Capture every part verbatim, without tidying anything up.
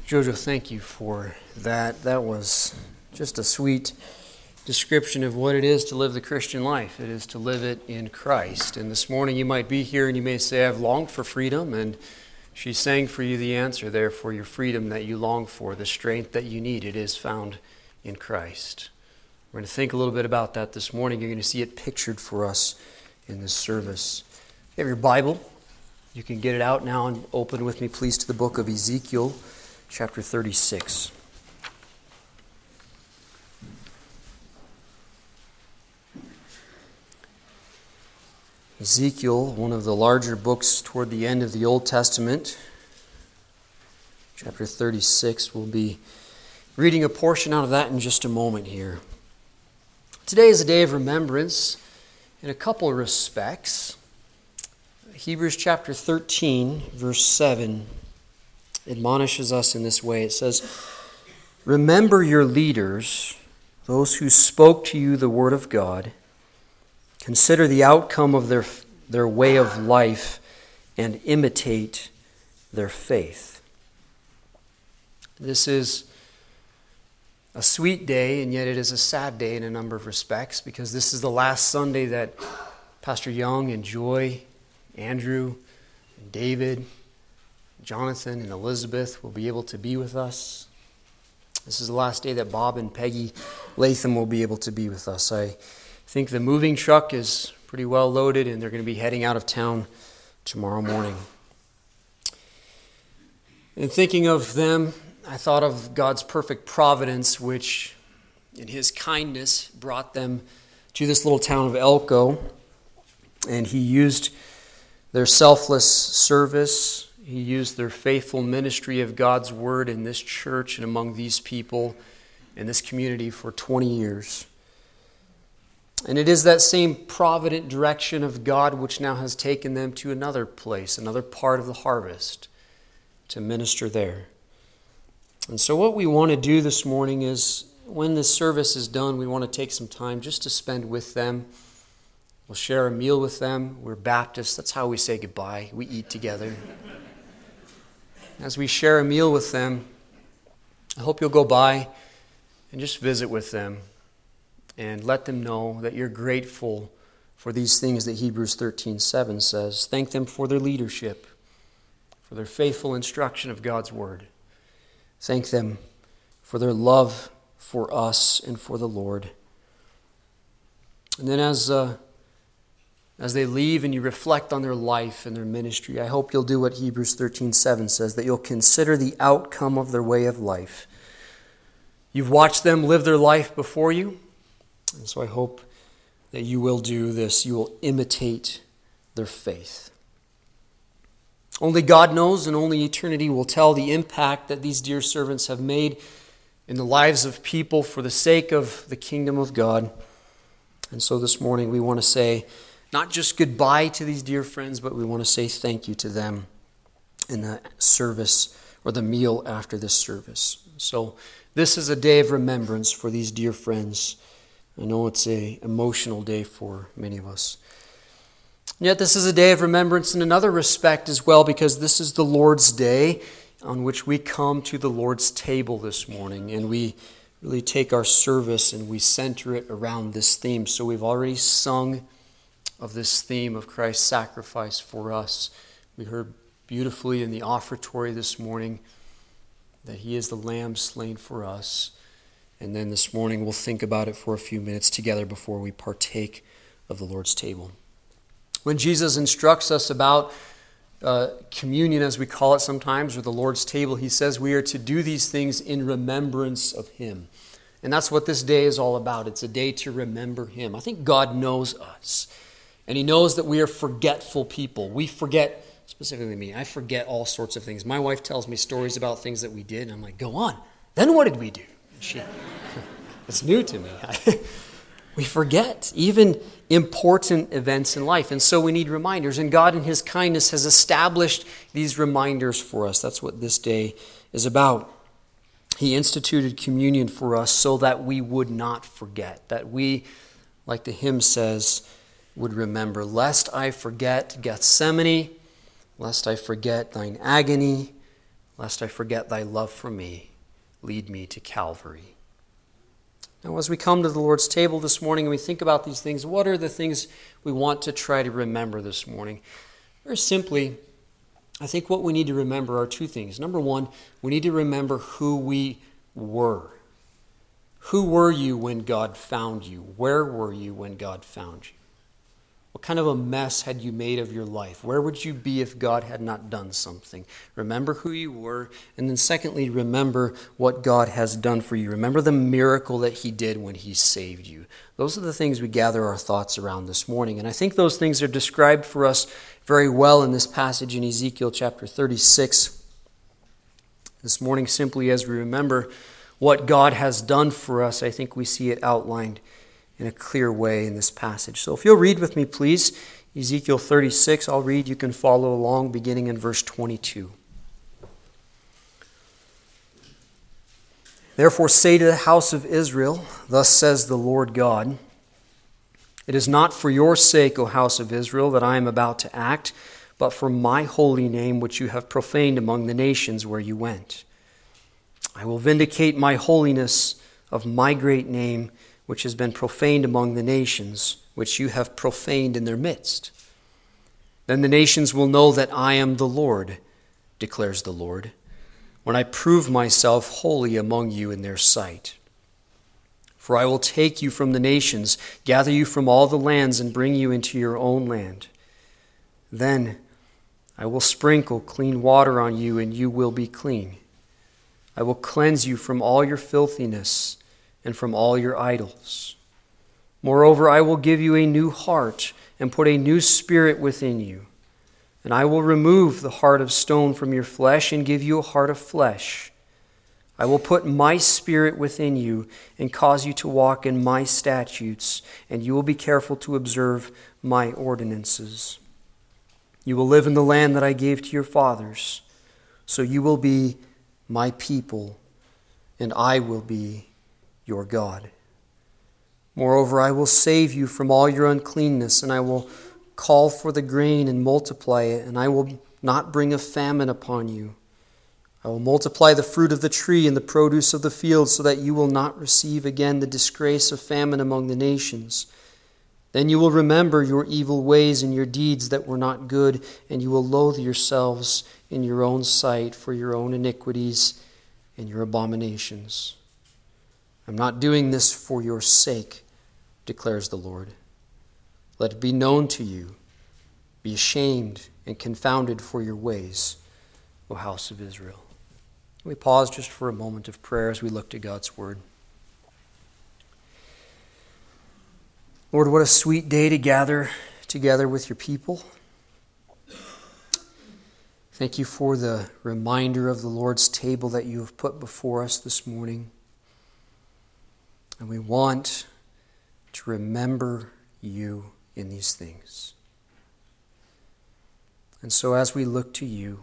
Jojo, thank you for that. That was just a sweet description of what it is to live the Christian life. It is to live it in Christ. And this morning you might be here and you may say, I've longed for freedom, and she sang for you the answer there for your freedom that you long for, the strength that you need. It is found in Christ. We're going to think a little bit about that this morning. You're going to see it pictured for us in this service. If you have your Bible, you can get it out now and open with me, please, to the book of Ezekiel, chapter thirty-six. Ezekiel, one of the larger books toward the end of the Old Testament, chapter thirty-six. We'll be reading a portion out of that in just a moment here. Today is a day of remembrance in a couple of respects. Hebrews chapter thirteen, verse seven, admonishes us in this way. It says, "Remember your leaders, those who spoke to you the word of God. Consider the outcome of their, their way of life and imitate their faith." This is a sweet day, and yet it is a sad day in a number of respects, because this is the last Sunday that Pastor Young and Joy, Andrew, and David, Jonathan, and Elizabeth will be able to be with us. This is the last day that Bob and Peggy Latham will be able to be with us. I think the moving truck is pretty well loaded, and they're going to be heading out of town tomorrow morning. In thinking of them, I thought of God's perfect providence, which in His kindness brought them to this little town of Elko, and He used their selfless service. He used their faithful ministry of God's word in this church and among these people in this community for twenty years. And it is that same provident direction of God which now has taken them to another place, another part of the harvest, to minister there. And so what we want to do this morning is, when this service is done, we want to take some time just to spend with them. We'll share a meal with them. We're Baptists. That's how we say goodbye. We eat together. As we share a meal with them, I hope you'll go by and just visit with them and let them know that you're grateful for these things that Hebrews thirteen seven says. Thank them for their leadership, for their faithful instruction of God's word. Thank them for their love for us and for the Lord. And then as uh, as they leave and you reflect on their life and their ministry, I hope you'll do what Hebrews thirteen seven says, that you'll consider the outcome of their way of life. You've watched them live their life before you, and so I hope that you will do this. You will imitate their faith. Only God knows, and only eternity will tell the impact that these dear servants have made in the lives of people for the sake of the kingdom of God. And so this morning we want to say not just goodbye to these dear friends, but we want to say thank you to them in the service or the meal after this service. So this is a day of remembrance for these dear friends. I know it's an emotional day for many of us. Yet this is a day of remembrance in another respect as well, because this is the Lord's Day on which we come to the Lord's table this morning, and we really take our service and we center it around this theme. So we've already sung of this theme of Christ's sacrifice for us. We heard beautifully in the offertory this morning that He is the Lamb slain for us. And then this morning we'll think about it for a few minutes together before we partake of the Lord's table. When Jesus instructs us about uh, communion, as we call it sometimes, or the Lord's table, He says we are to do these things in remembrance of Him. And that's what this day is all about. It's a day to remember Him. I think God knows us. And He knows that we are forgetful people. We forget, specifically me, I forget all sorts of things. My wife tells me stories about things that we did, and I'm like, go on. Then what did we do? She, it's new to me. We forget even important events in life. And so we need reminders. And God in His kindness has established these reminders for us. That's what this day is about. He instituted communion for us so that we would not forget. That we, like the hymn says, would remember. Lest I forget Gethsemane, lest I forget thine agony, lest I forget thy love for me. Lead me to Calvary. Now, as we come to the Lord's table this morning and we think about these things, what are the things we want to try to remember this morning? Very simply, I think what we need to remember are two things. Number one, we need to remember who we were. Who were you when God found you? Where were you when God found you? What kind of a mess had you made of your life? Where would you be if God had not done something? Remember who you were. And then secondly, remember what God has done for you. Remember the miracle that he did when he saved you. Those are the things we gather our thoughts around this morning. And I think those things are described for us very well in this passage in Ezekiel chapter thirty-six. This morning, simply as we remember what God has done for us, I think we see it outlined in a clear way in this passage. So if you'll read with me, please, Ezekiel thirty-six, I'll read. You can follow along beginning in verse twenty-two. Therefore say to the house of Israel, thus says the Lord God, it is not for your sake, O house of Israel, that I am about to act, but for my holy name which you have profaned among the nations where you went. I will vindicate my holiness of my great name, which has been profaned among the nations, which you have profaned in their midst. Then the nations will know that I am the Lord, declares the Lord, when I prove myself holy among you in their sight. For I will take you from the nations, gather you from all the lands, and bring you into your own land. Then I will sprinkle clean water on you, and you will be clean. I will cleanse you from all your filthiness and from all your idols. Moreover, I will give you a new heart and put a new spirit within you. And I will remove the heart of stone from your flesh and give you a heart of flesh. I will put my spirit within you and cause you to walk in my statutes, and you will be careful to observe my ordinances. You will live in the land that I gave to your fathers, so you will be my people, and I will be your God. Moreover, I will save you from all your uncleanness, and I will call for the grain and multiply it, and I will not bring a famine upon you. I will multiply the fruit of the tree and the produce of the field, so that you will not receive again the disgrace of famine among the nations. Then you will remember your evil ways and your deeds that were not good, and you will loathe yourselves in your own sight for your own iniquities and your abominations. I'm not doing this for your sake, declares the Lord. Let it be known to you. Be ashamed and confounded for your ways, O house of Israel. We pause just for a moment of prayer as we look to God's word. Lord, what a sweet day to gather together with your people. Thank you for the reminder of the Lord's table that you have put before us this morning. And we want to remember you in these things. And so as we look to you,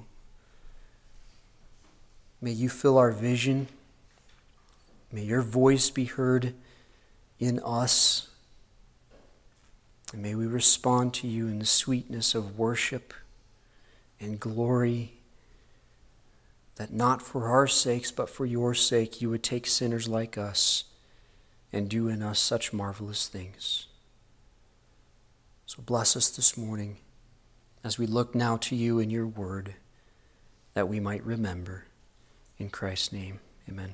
may you fill our vision. May your voice be heard in us. And may we respond to you in the sweetness of worship and glory, that not for our sakes, but for your sake, you would take sinners like us and do in us such marvelous things. So bless us this morning as we look now to you in your word, that we might remember. In Christ's name, amen.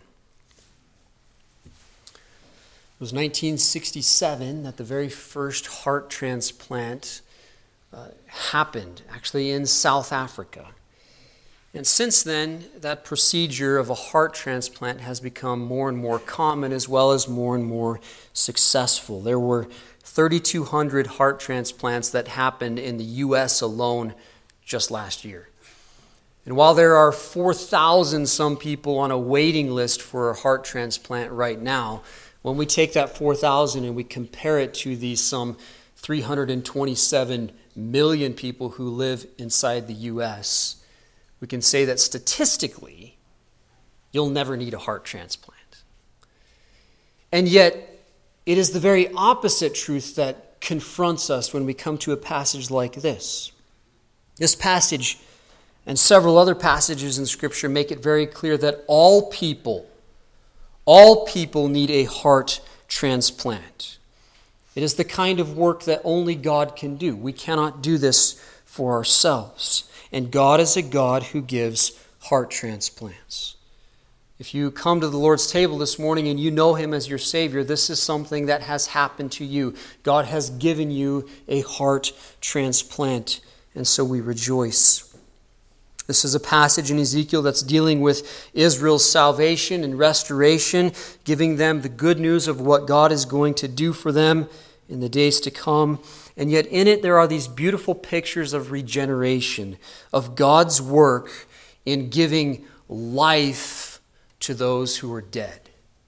It was nineteen sixty-seven that the very first heart transplant uh, happened, actually in South Africa. And since then, that procedure of a heart transplant has become more and more common, as well as more and more successful. There were thirty-two hundred heart transplants that happened in the U S alone just last year. And while there are four thousand some people on a waiting list for a heart transplant right now, when we take that four thousand and we compare it to the some three hundred twenty-seven million people who live inside the U S, we can say that statistically, you'll never need a heart transplant. And yet, it is the very opposite truth that confronts us when we come to a passage like this. This passage and several other passages in Scripture make it very clear that all people, all people need a heart transplant. It is the kind of work that only God can do. We cannot do this for ourselves. And God is a God who gives heart transplants. If you come to the Lord's table this morning and you know Him as your Savior, this is something that has happened to you. God has given you a heart transplant, and so we rejoice. This is a passage in Ezekiel that's dealing with Israel's salvation and restoration, giving them the good news of what God is going to do for them in the days to come. And yet in it there are these beautiful pictures of regeneration, of God's work in giving life to those who are dead.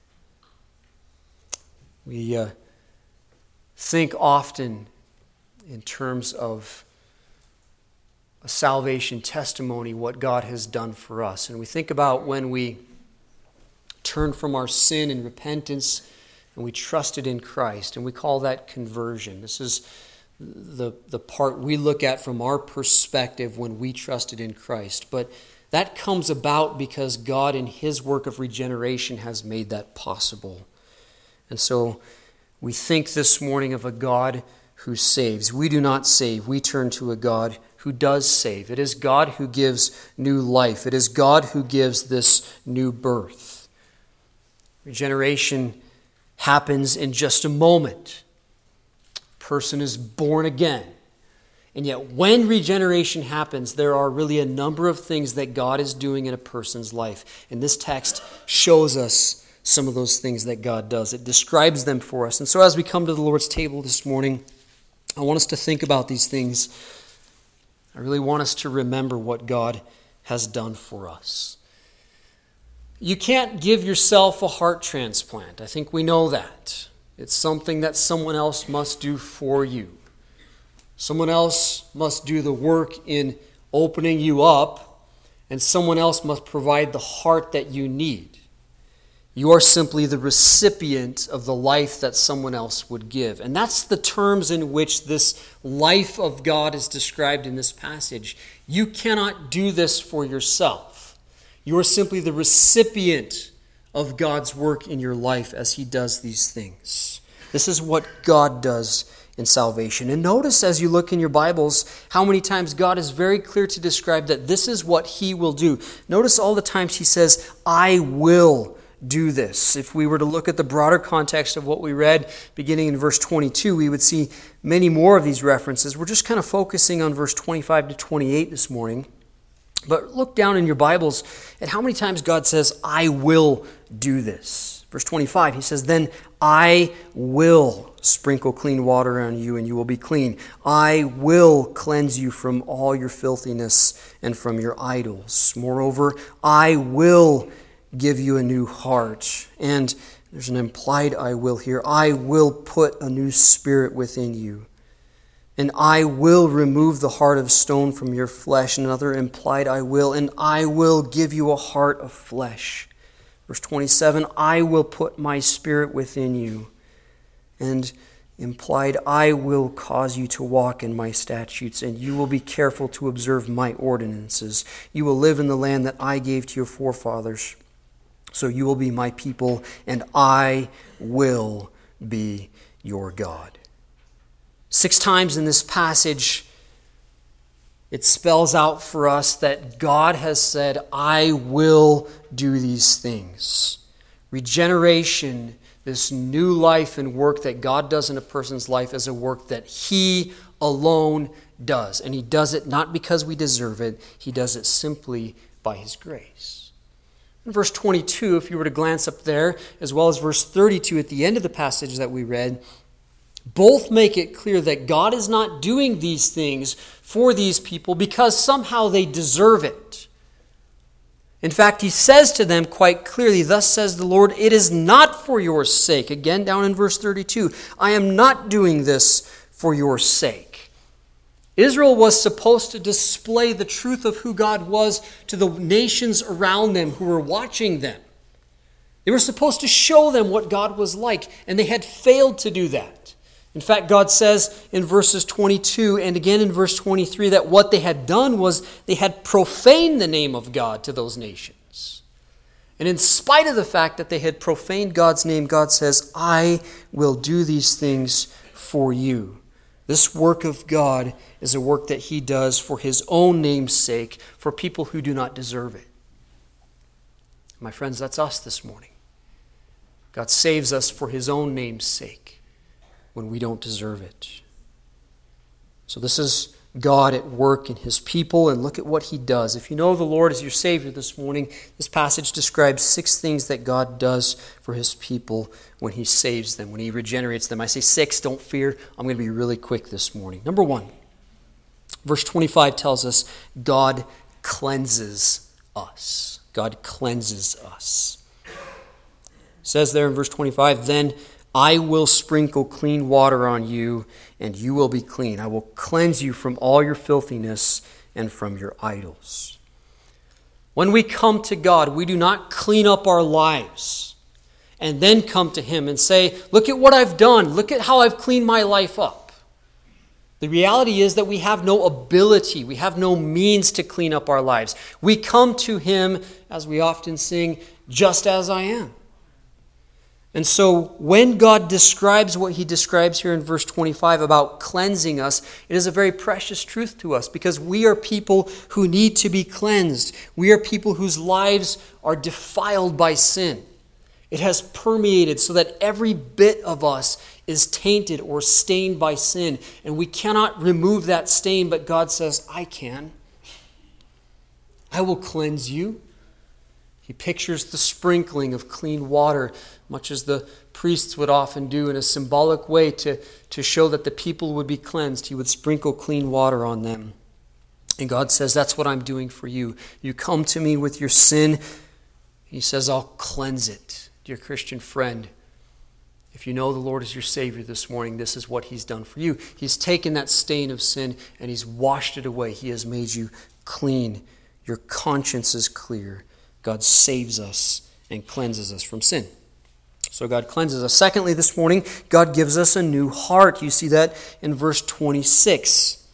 We uh, think often in terms of a salvation testimony, what God has done for us. And we think about when we turn from our sin and repentance and we trusted in Christ, and we call that conversion. This is the, the part we look at from our perspective when we trusted in Christ. But that comes about because God in His work of regeneration has made that possible. And so we think this morning of a God who saves. We do not save. We turn to a God who does save. It is God who gives new life. It is God who gives this new birth. Regeneration happens in just a moment. A person is born again. And yet when regeneration happens, there are really a number of things that God is doing in a person's life. And this text shows us some of those things that God does. It describes them for us. And so as we come to the Lord's table this morning, I want us to think about these things. I really want us to remember what God has done for us. You can't give yourself a heart transplant. I think we know that. It's something that someone else must do for you. Someone else must do the work in opening you up, and someone else must provide the heart that you need. You are simply the recipient of the life that someone else would give. And that's the terms in which this life of God is described in this passage. You cannot do this for yourself. You are simply the recipient of God's work in your life as He does these things. This is what God does in salvation. And notice as you look in your Bibles how many times God is very clear to describe that this is what He will do. Notice all the times He says, I will do this. If we were to look at the broader context of what we read beginning in verse twenty-two, we would see many more of these references. We're just kind of focusing on verse twenty-five to twenty-eight this morning. But look down in your Bibles at how many times God says, I will do this. Verse twenty-five, He says, then I will sprinkle clean water on you and you will be clean. I will cleanse you from all your filthiness and from your idols. Moreover, I will give you a new heart. And there's an implied I will here. I will put a new spirit within you. And I will remove the heart of stone from your flesh. Another implied I will. And I will give you a heart of flesh. Verse twenty-seven, I will put my spirit within you. And implied, I will cause you to walk in my statutes, and you will be careful to observe my ordinances. You will live in the land that I gave to your forefathers. So you will be my people, and I will be your God. Six times in this passage, it spells out for us that God has said, I will do these things. Regeneration, this new life and work that God does in a person's life, is a work that He alone does. And He does it not because we deserve it. He does it simply by His grace. In verse twenty-two, if you were to glance up there, as well as verse thirty-two at the end of the passage that we read, both make it clear that God is not doing these things for these people because somehow they deserve it. In fact, He says to them quite clearly, thus says the Lord, it is not for your sake. Again, down in verse thirty-two, I am not doing this for your sake. Israel was supposed to display the truth of who God was to the nations around them who were watching them. They were supposed to show them what God was like, and they had failed to do that. In fact, God says in verses twenty-two and again in verse twenty-three that what they had done was they had profaned the name of God to those nations. And in spite of the fact that they had profaned God's name, God says, I will do these things for you. This work of God is a work that he does for his own name's sake, for people who do not deserve it. My friends, that's us this morning. God saves us for his own name's sake when we don't deserve it. So this is God at work in his people, and look at what he does. If you know the Lord as your Savior this morning, this passage describes six things that God does for his people when he saves them, when he regenerates them. I say six, don't fear. I'm going to be really quick this morning. Number one, verse twenty-five tells us God cleanses us. God cleanses us. It says there in verse twenty-five, then I will sprinkle clean water on you, and you will be clean. I will cleanse you from all your filthiness and from your idols. When we come to God, we do not clean up our lives and then come to him and say, look at what I've done. Look at how I've cleaned my life up. The reality is that we have no ability, we have no means to clean up our lives. We come to him, as we often sing, just as I am. And so when God describes what he describes here in verse twenty-five about cleansing us, it is a very precious truth to us because we are people who need to be cleansed. We are people whose lives are defiled by sin. It has permeated so that every bit of us is tainted or stained by sin. And we cannot remove that stain, but God says, I can. I will cleanse you. He pictures the sprinkling of clean water, much as the priests would often do in a symbolic way to, to show that the people would be cleansed. He would sprinkle clean water on them. And God says, that's what I'm doing for you. You come to me with your sin. He says, I'll cleanse it. Dear Christian friend, if you know the Lord as your Savior this morning, this is what he's done for you. He's taken that stain of sin and he's washed it away. He has made you clean. Your conscience is clear. God saves us and cleanses us from sin. So God cleanses us. Secondly, this morning, God gives us a new heart. You see that in verse twenty-six.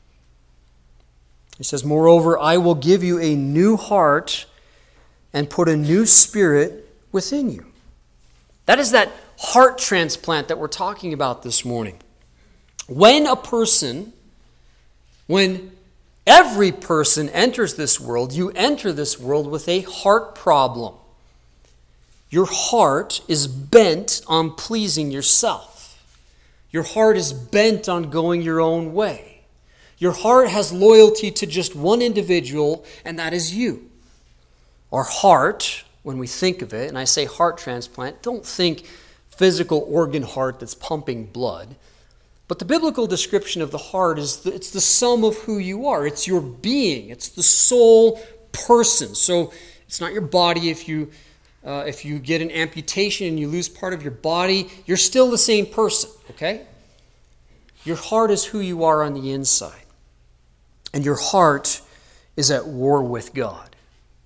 He says, moreover, I will give you a new heart and put a new spirit within you. That is that heart transplant that we're talking about this morning. When a person, when every person enters this world, you enter this world with a heart problem. Your heart is bent on pleasing yourself. Your heart is bent on going your own way. Your heart has loyalty to just one individual, and that is you. Our heart, when we think of it, and I say heart transplant, don't think physical organ heart that's pumping blood. But the biblical description of the heart is the, it's the sum of who you are. It's your being. It's the soul person. So it's not your body. If you uh, if you get an amputation and you lose part of your body, you're still the same person, okay? Your heart is who you are on the inside. And your heart is at war with God.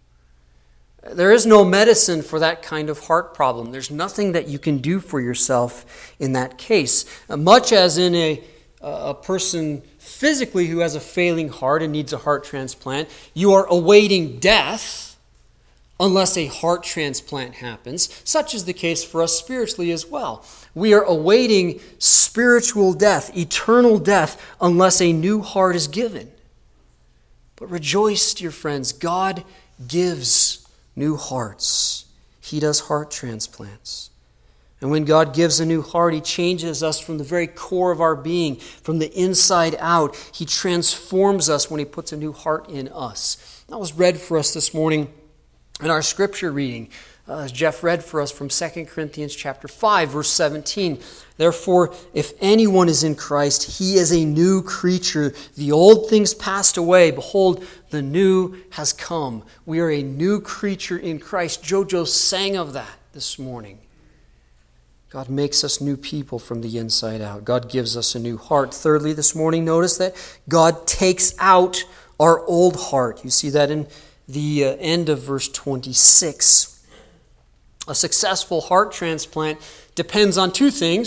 There is no medicine for that kind of heart problem. There's nothing that you can do for yourself in that case. Much as in a, a person physically who has a failing heart and needs a heart transplant, you are awaiting death unless a heart transplant happens. Such is the case for us spiritually as well. We are awaiting spiritual death, eternal death, unless a new heart is given. But rejoice, dear friends, God gives new hearts. He does heart transplants. And when God gives a new heart, He changes us from the very core of our being, from the inside out. He transforms us when He puts a new heart in us. That was read for us this morning in our scripture reading. Uh, as Jeff read for us from Second Corinthians chapter five, verse seventeen. Therefore, if anyone is in Christ, he is a new creature. The old things passed away. Behold, the new has come. We are a new creature in Christ. Jojo sang of that this morning. God makes us new people from the inside out. God gives us a new heart. Thirdly, this morning, notice that God takes out our old heart. You see that in the uh, end of verse twenty-six. A successful heart transplant depends on two things,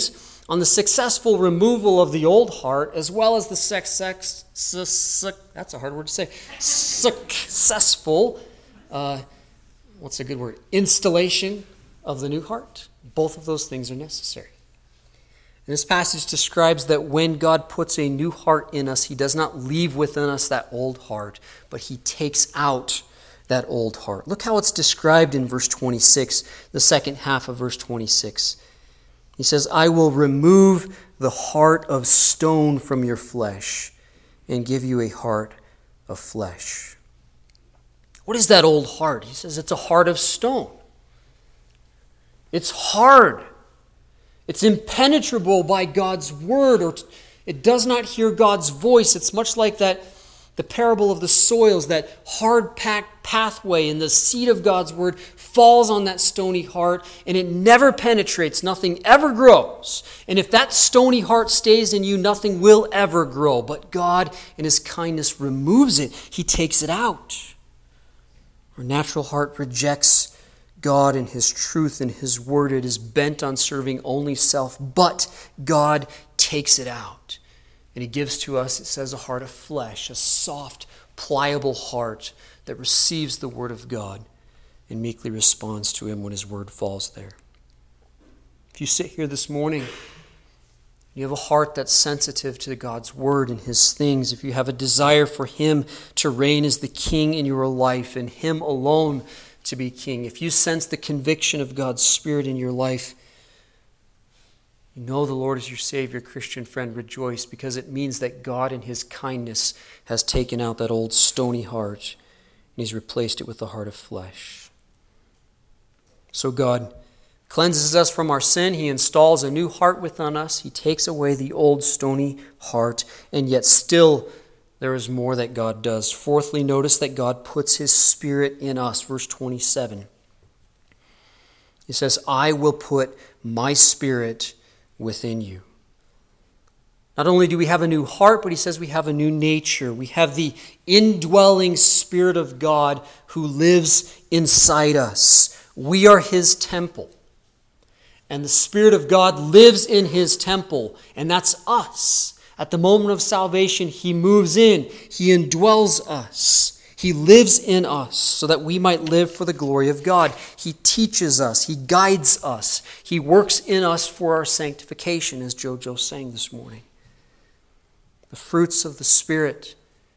on the successful removal of the old heart, as well as the sex, sex, su, su, that's a hard word to say, successful, uh, what's a good word, installation of the new heart. Both of those things are necessary. And this passage describes that when God puts a new heart in us, he does not leave within us that old heart, but he takes out that old heart. Look how it's described in verse twenty-six, the second half of verse twenty-six. He says, I will remove the heart of stone from your flesh and give you a heart of flesh. What is that old heart? He says it's a heart of stone. It's hard. It's impenetrable by God's word, or it does not hear God's voice. It's much like that, the parable of the soils, that hard-packed pathway, and the seed of God's word falls on that stony heart, and it never penetrates. Nothing ever grows. And if that stony heart stays in you, nothing will ever grow. But God, in his kindness, removes it. He takes it out. Our natural heart rejects God and his truth and his word. It is bent on serving only self, but God takes it out. And he gives to us, it says, a heart of flesh, a soft, pliable heart that receives the word of God and meekly responds to him when his word falls there. If you sit here this morning, you have a heart that's sensitive to God's word and his things, if you have a desire for him to reign as the king in your life and him alone to be king, if you sense the conviction of God's Spirit in your life, you know the Lord is your Savior, Christian friend, rejoice, because it means that God in his kindness has taken out that old stony heart and he's replaced it with the heart of flesh. So God cleanses us from our sin. He installs a new heart within us. He takes away the old stony heart, and yet still there is more that God does. Fourthly, notice that God puts his Spirit in us. Verse twenty-seven. He says, I will put my Spirit within you. Not only do we have a new heart, but he says we have a new nature. We have the indwelling Spirit of God who lives inside us. We are his temple. And the Spirit of God lives in his temple, and that's us. At the moment of salvation, he moves in. He indwells us. He lives in us so that we might live for the glory of God. He teaches us. He guides us. He works in us for our sanctification, as Jojo sang this morning. The fruits of the Spirit,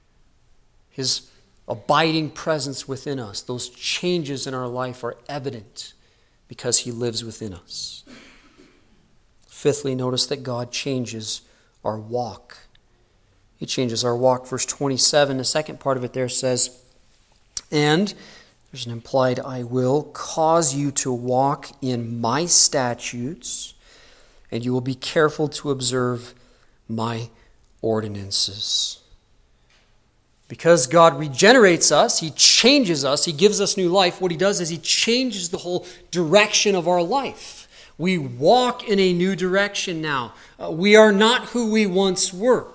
his abiding presence within us, those changes in our life are evident because he lives within us. Fifthly, notice that God changes our walk. He changes our walk. Verse twenty-seven, the second part of it there says, and there's an implied I will cause you to walk in my statutes, and you will be careful to observe my ordinances. Because God regenerates us, he changes us, he gives us new life. What he does is he changes the whole direction of our life. We walk in a new direction now. Uh, we are not who we once were.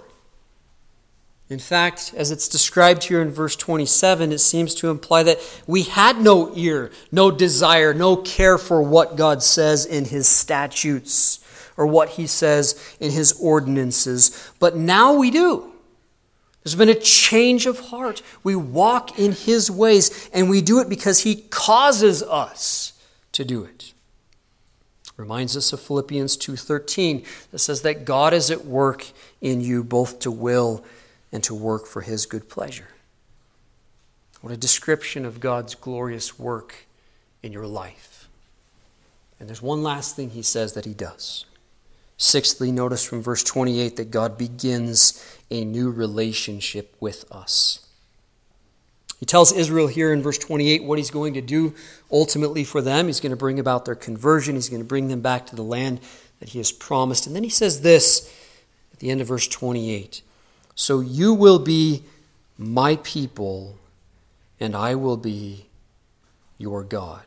In fact, as it's described here in verse twenty-seven, it seems to imply that we had no ear, no desire, no care for what God says in his statutes or what he says in his ordinances. But now we do. There's been a change of heart. We walk in his ways, and we do it because he causes us to do it. Reminds us of Philippians two thirteen that says that God is at work in you both to will and to work for his good pleasure. What a description of God's glorious work in your life. And there's one last thing he says that he does. Sixthly, notice from verse twenty-eight that God begins a new relationship with us. He tells Israel here in verse twenty-eight what he's going to do ultimately for them. He's going to bring about their conversion. He's going to bring them back to the land that he has promised. And then he says this at the end of verse twenty-eight. So you will be my people, and I will be your God.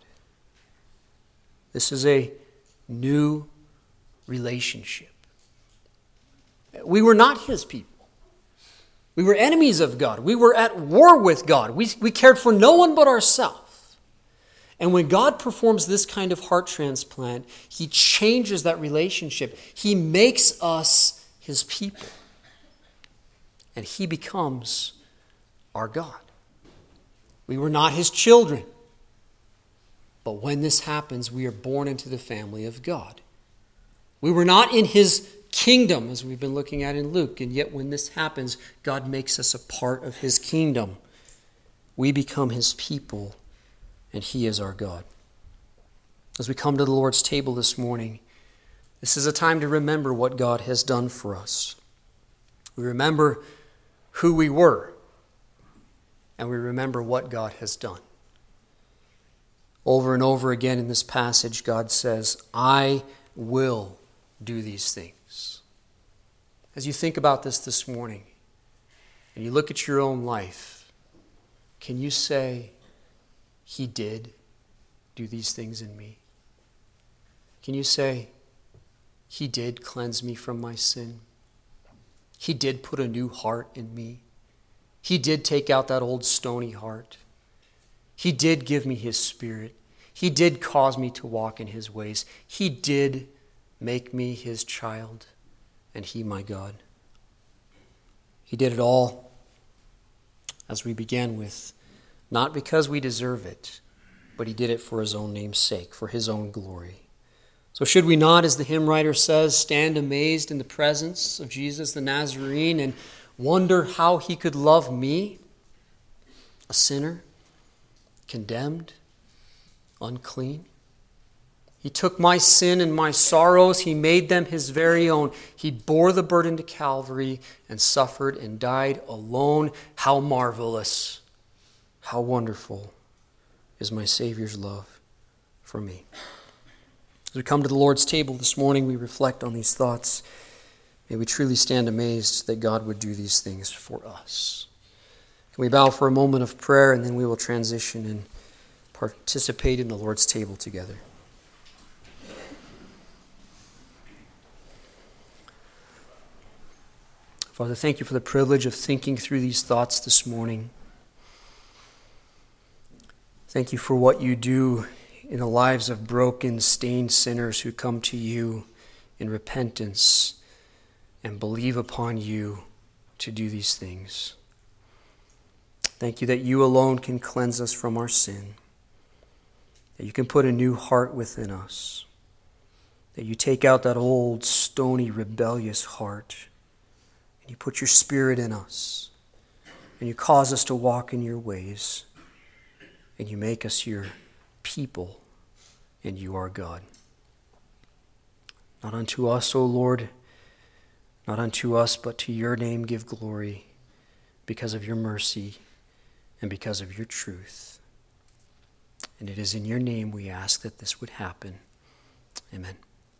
This is a new relationship. We were not his people. We were enemies of God. We were at war with God. We, we cared for no one but ourselves. And when God performs this kind of heart transplant, he changes that relationship. He makes us his people. And he becomes our God. We were not his children. But when this happens, we are born into the family of God. We were not in his kingdom, as we've been looking at in Luke. And yet when this happens, God makes us a part of his kingdom. We become his people, and he is our God. As we come to the Lord's table this morning, this is a time to remember what God has done for us. We remember who we were, and we remember what God has done. Over and over again in this passage, God says, I will do these things. As you think about this this morning, and you look at your own life, can you say, he did do these things in me? Can you say, he did cleanse me from my sin? He did put a new heart in me. He did take out that old stony heart. He did give me his Spirit. He did cause me to walk in his ways. He did make me his child, and he my God. He did it all, as we began with, not because we deserve it, but he did it for his own name's sake, for his own glory. So should we not, as the hymn writer says, stand amazed in the presence of Jesus the Nazarene and wonder how he could love me, a sinner, condemned, unclean? He took my sin and my sorrows. He made them his very own. He bore the burden to Calvary and suffered and died alone. How marvelous, how wonderful is my Savior's love for me. As we come to the Lord's table this morning, we reflect on these thoughts. May we truly stand amazed that God would do these things for us. Can we bow for a moment of prayer, and then we will transition and participate in the Lord's table together. Father, thank you for the privilege of thinking through these thoughts this morning. Thank you for what you do in the lives of broken, stained sinners who come to you in repentance and believe upon you to do these things. Thank you that you alone can cleanse us from our sin, that you can put a new heart within us, that you take out that old, stony, rebellious heart, and you put your Spirit in us, and you cause us to walk in your ways, and you make us your people, and you are God. Not unto us, O Lord, not unto us, but to your name give glory, because of your mercy and because of your truth. And it is in your name we ask that this would happen. Amen.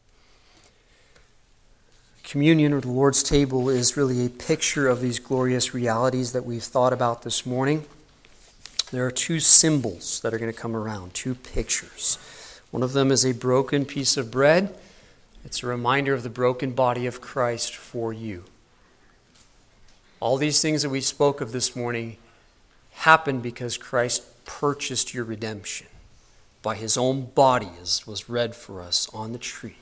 Communion, or the Lord's table, is really a picture of these glorious realities that we've thought about this morning. There are two symbols that are going to come around, two pictures. One of them is a broken piece of bread. It's a reminder of the broken body of Christ for you. All these things that we spoke of this morning happened because Christ purchased your redemption by his own body, as was read for us on the tree.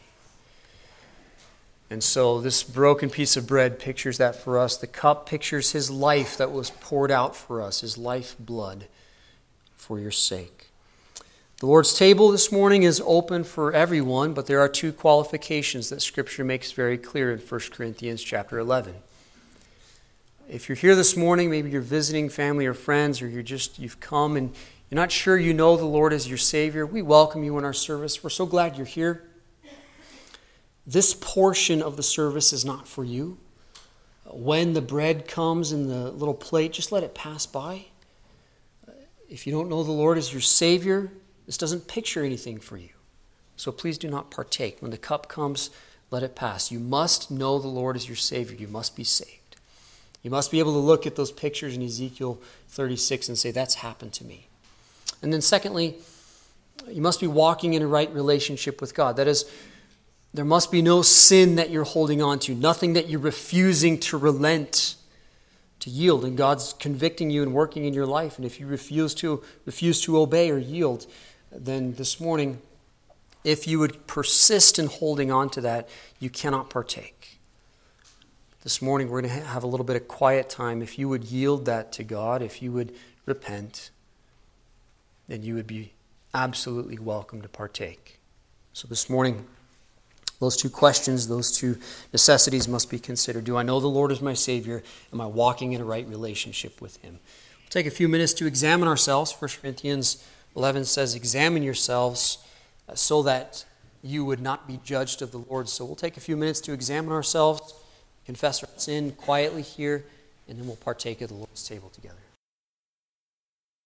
And so this broken piece of bread pictures that for us. The cup pictures his life that was poured out for us, his life blood for your sake. The Lord's table this morning is open for everyone, but there are two qualifications that Scripture makes very clear in First Corinthians chapter eleven. If you're here this morning, maybe you're visiting family or friends, or you're just you've come and you're not sure you know the Lord as your Savior, we welcome you in our service. We're so glad you're here. This portion of the service is not for you. When the bread comes in the little plate, just let it pass by. If you don't know the Lord as your Savior, this doesn't picture anything for you. So please do not partake. When the cup comes, let it pass. You must know the Lord as your Savior. You must be saved. You must be able to look at those pictures in Ezekiel thirty-six and say, that's happened to me. And then secondly, you must be walking in a right relationship with God. That is, there must be no sin that you're holding on to, nothing that you're refusing to relent, to yield. And God's convicting you and working in your life. And if you refuse to refuse to obey or yield, then this morning, if you would persist in holding on to that, you cannot partake. This morning, we're going to have a little bit of quiet time. If you would yield that to God, if you would repent, then you would be absolutely welcome to partake. So this morning, those two questions, those two necessities must be considered. Do I know the Lord as my Savior? Am I walking in a right relationship with Him? We'll take a few minutes to examine ourselves. First Corinthians eleven says, examine yourselves uh, so that you would not be judged of the Lord. So we'll take a few minutes to examine ourselves, confess our sin quietly here, and then we'll partake of the Lord's table together.